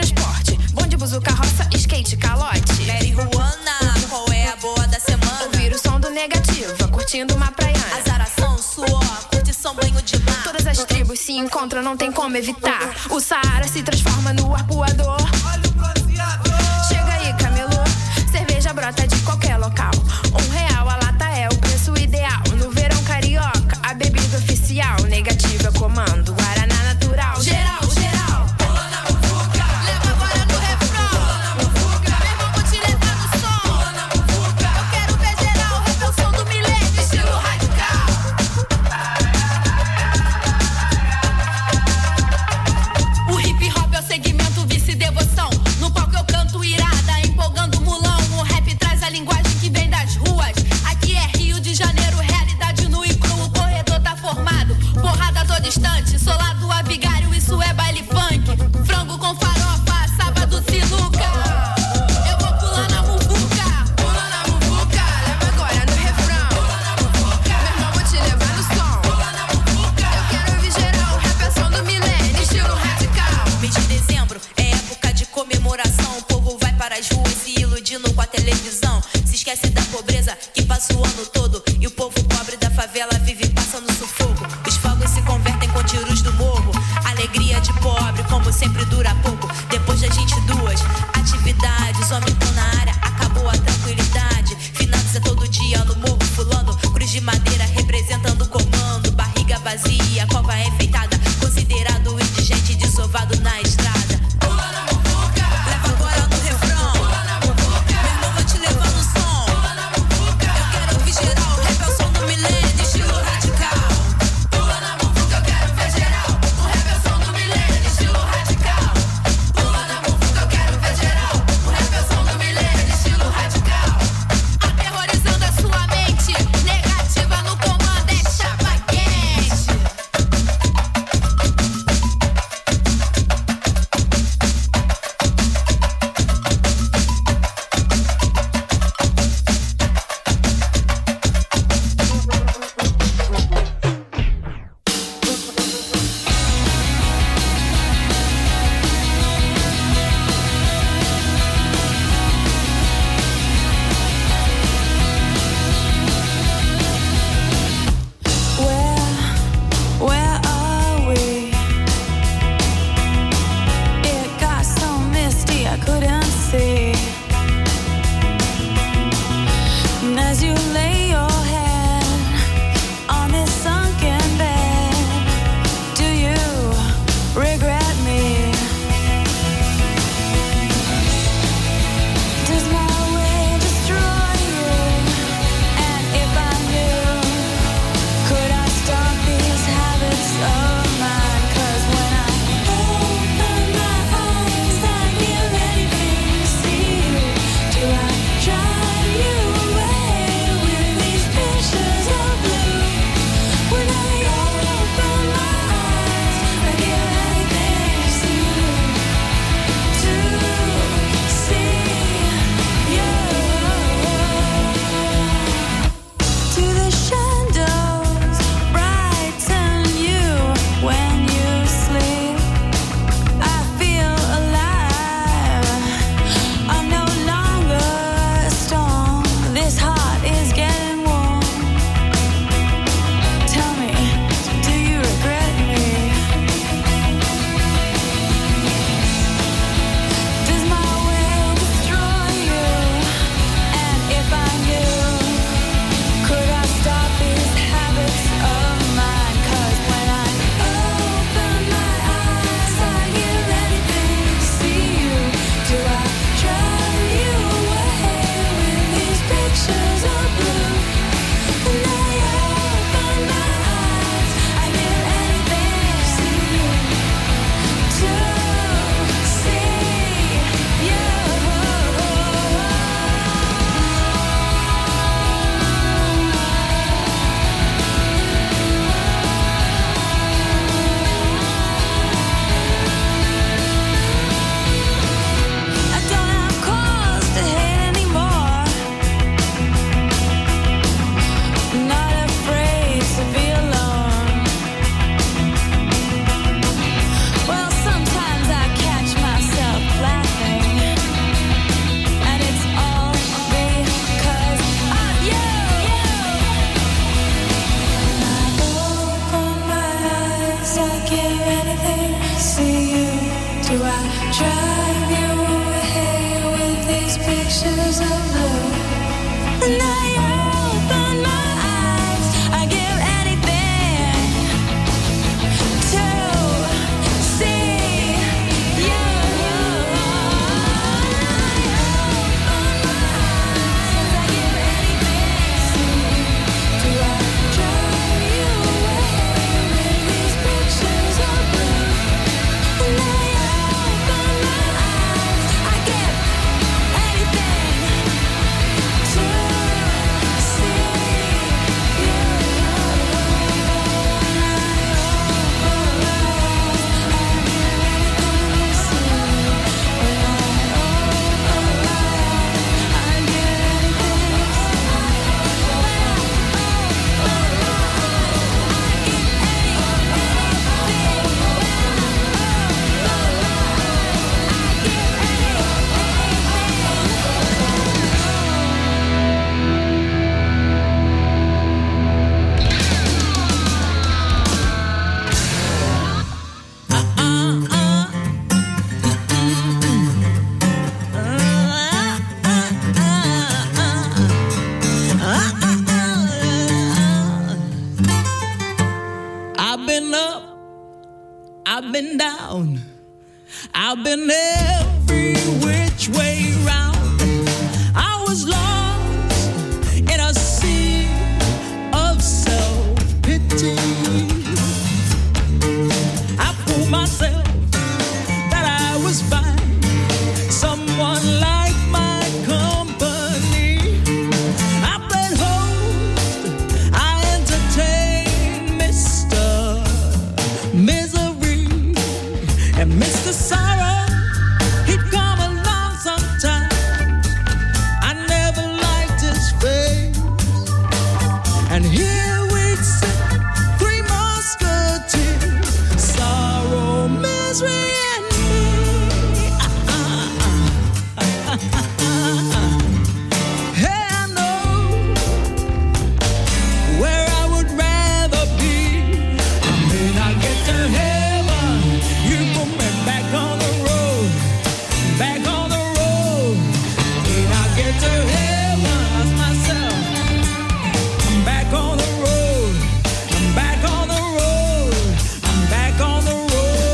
transporte. Bonde, buzu, carroça, skate, calote. Mary Juana, qual é a boa da semana? Ouvir o som do Negativa, curtindo uma praiana. Azaração, suor, curtição, banho de mar. Todas as tribos se encontram, não tem como evitar. O Saara se transforma no arpoador. Olha o bronzeador. Chega aí, camelô. Cerveja brota de qualquer local. R$1 a lata é o preço ideal. No verão carioca, a bebida oficial. Negativa comando, Guaraná natural. Geral, geral. Pula na muvuca. Leva agora no refrão. Pula na muvuca. Meu irmão, vou te levar no som. Pula na muvuca. Eu quero ver geral, revolução do milênio, estilo radical. O hip hop é o segmento vice-devoção. No palco eu canto irada, empolgando mulão. O rap traz a linguagem que vem das ruas. Aqui é Rio de Janeiro, realidade nua e crua. O corredor tá formado, porrada todo instante. Solado a vigário, isso é baile funk. Frango com farofa, sábado sinuca. Eu vou pular na muvuca. Pula na muvuca. Leva agora no refrão. Pula na muvuca. Meu irmão, vou te levar no som. Pula na muvuca. Eu quero ouvir geral, rap é o som do milênio, estilo radical. Mês de dezembro é época de comemoração. O povo vai para as ruas se iludindo com a televisão. Se esquece da pobreza que passa o ano todo. E o povo pobre da favela vive passando sufoco. Os fogos se convertem com tiros do morro. Alegria de pobre, como sempre, dura pouco. Depois das 22 atividades, homem tô na área, acabou a tranquilidade. Finanças é todo dia no morro pulando. Cruz de madeira representando o comando. Barriga vazia, cova enfeitada. Considerado indigente, desovado na estrada. Pula na muvuca. Leva agora no refrão. Pula na muvuca. Meu irmão, vou te levar no som. Pula na muvuca. Eu quero ouvir geral, rap é o som do milênio, estilo radical. Pula na muvuca, eu quero ver geral. O rap é o som do milênio, estilo radical. Pula na muvuca, eu quero ver geral. O rap é o som do milênio, estilo radical. Aterrorizando a sua mente. Negativa no comando, é chapa quente. Where are we? It got so misty I couldn't see. And as you lay your head on this sunken bed, do you regret me? Does my way destroy you? And if I knew, could I stop these habits of mine? 'Cause when I open my eyes, I hear anything, see pictures of love. And I open my eyes, I give anything to see you. I've been up, I've been down, I've been every which way round. I was lost in a sea of self-pity. I fooled myself that I was fine, someone like my company. I played host, I entertained Mr. Misery and Mr. Sorrow. He'd come along sometime. I never liked his face, and here we'd sit, three musketeers, sorrow, misery, and me. Hey, I know where I would rather be. I may not get to heaven, you put me back on the road, back on the road. May not get to heaven, ask myself. I'm back on the road, I'm back on the road, I'm back on the road.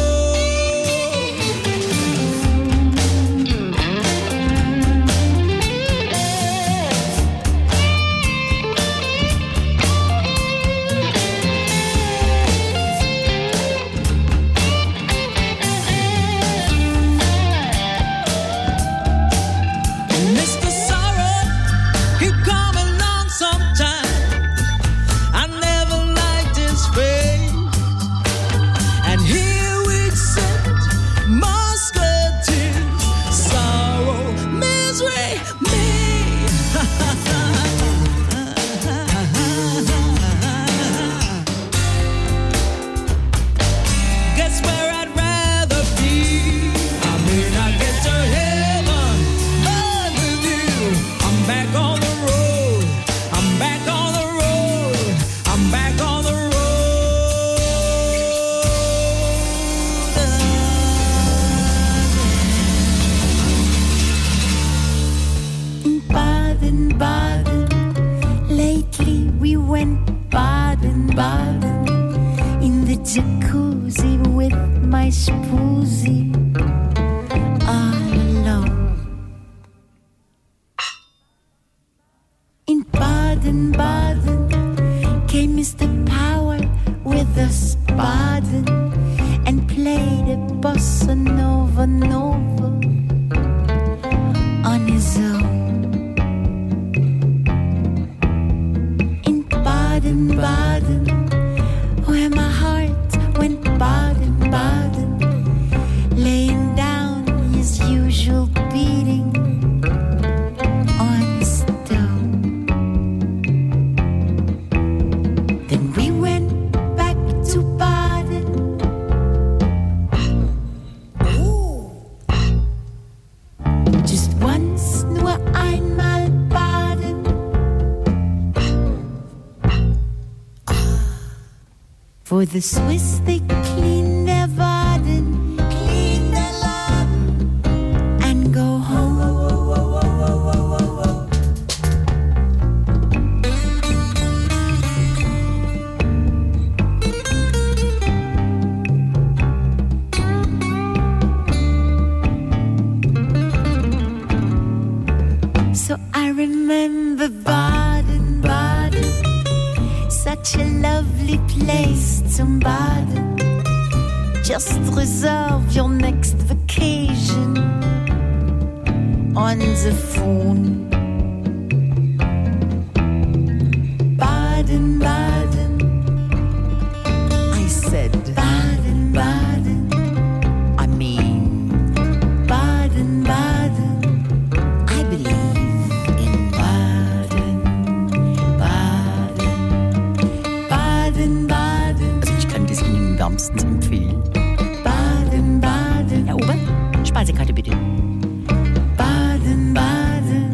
Mr. Sorrow, he'd come along sometime. I never liked his face, and here we'd sit, musketeers, sorrow, misery, me. Guess where I'd rather be. I may not get to heaven, but with you, I'm back on the road. I'm back on the road. I'm back on the road. In Baden-Baden, lately we went Baden-Baden in the jacuzzi with my spoozy all alone. In Baden-Baden came Mr. Power with a Spaden and played a bossa nova on his own. In Baden-Baden, where my heart went Baden-Baden, laying down his usual beating on a stone. Then we went back to Baden. Just once nur einmal baden. For the Swiss, they clean their Waden, clean their love, and go home. So I remember Baden, Baden, such a lovely place zum Baden. Just reserve your next vacation on the phone. Baden, Baden, I said Baden, Baden, I mean Baden, Baden, I believe in Baden, Baden, Baden, Baden. Also ich kann das Ihnen wärmstens empfehlen. Baden, Baden. Herr Ober, Speisekarte bitte. Baden, Baden.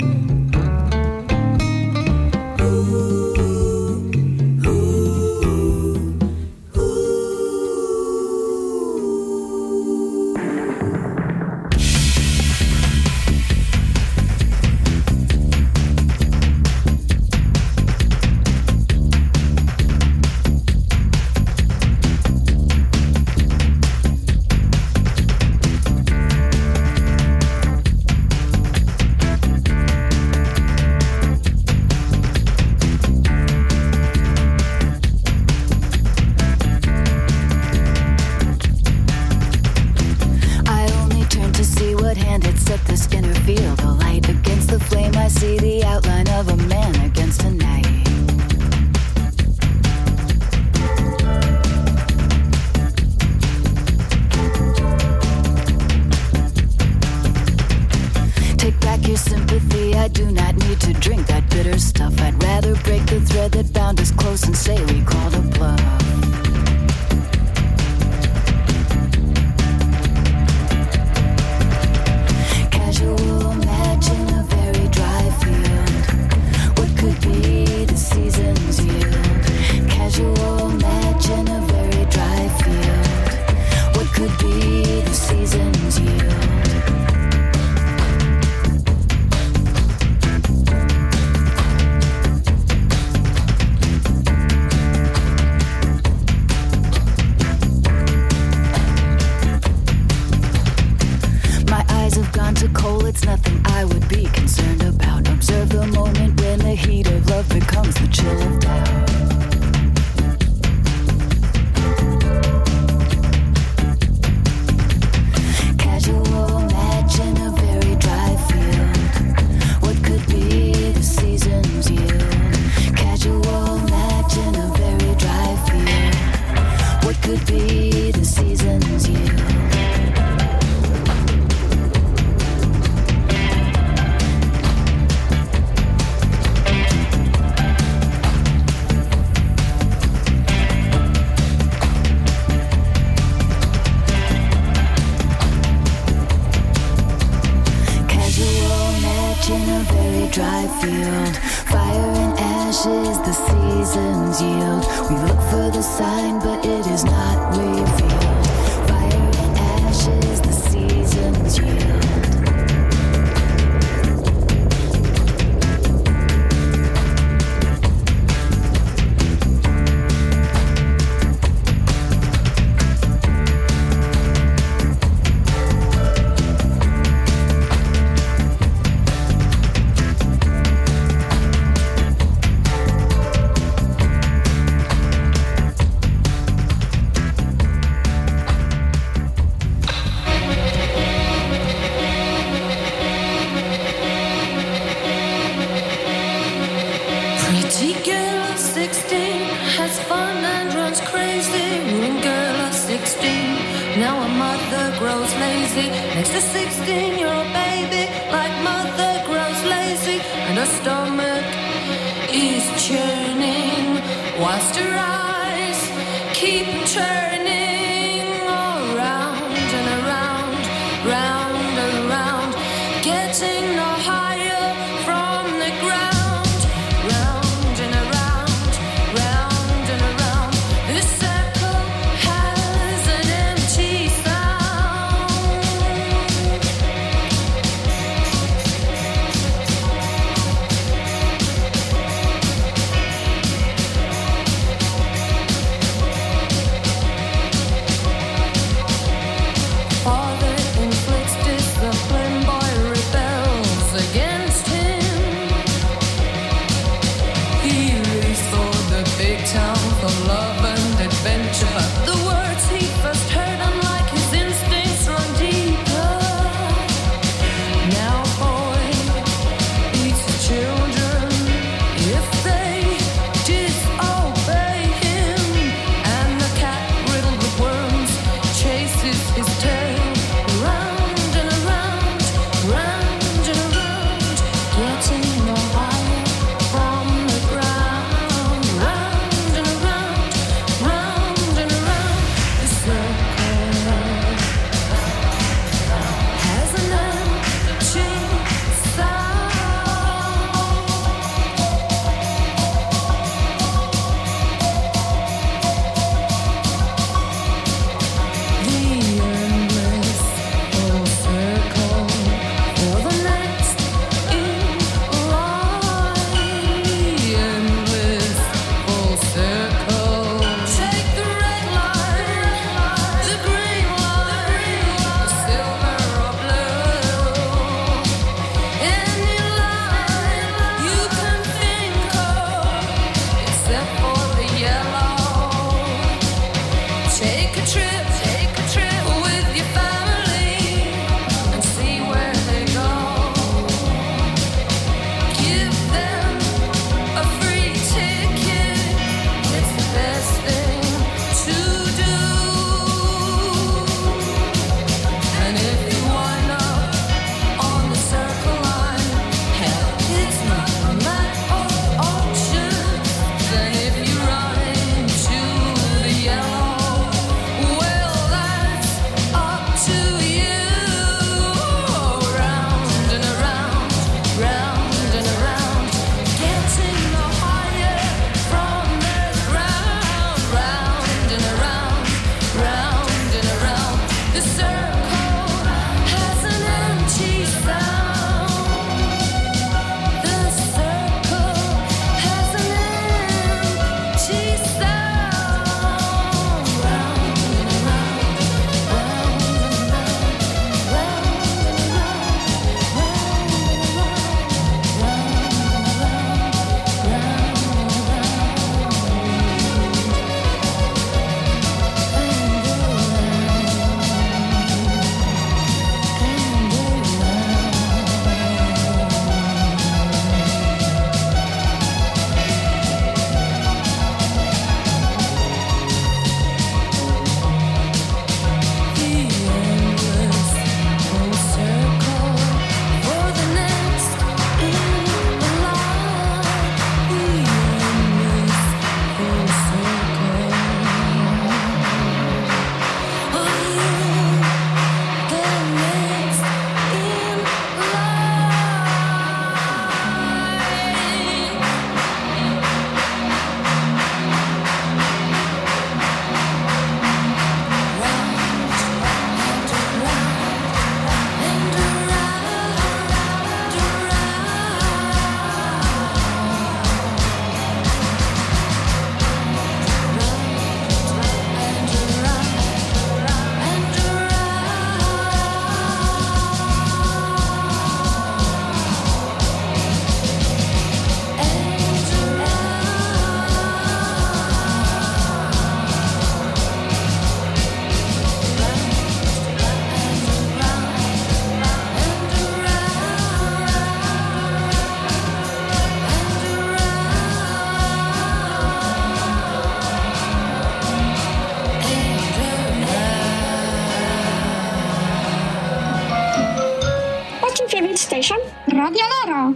Station Radio Lora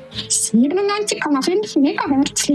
97,5 MHz.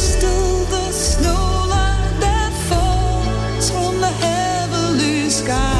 Sky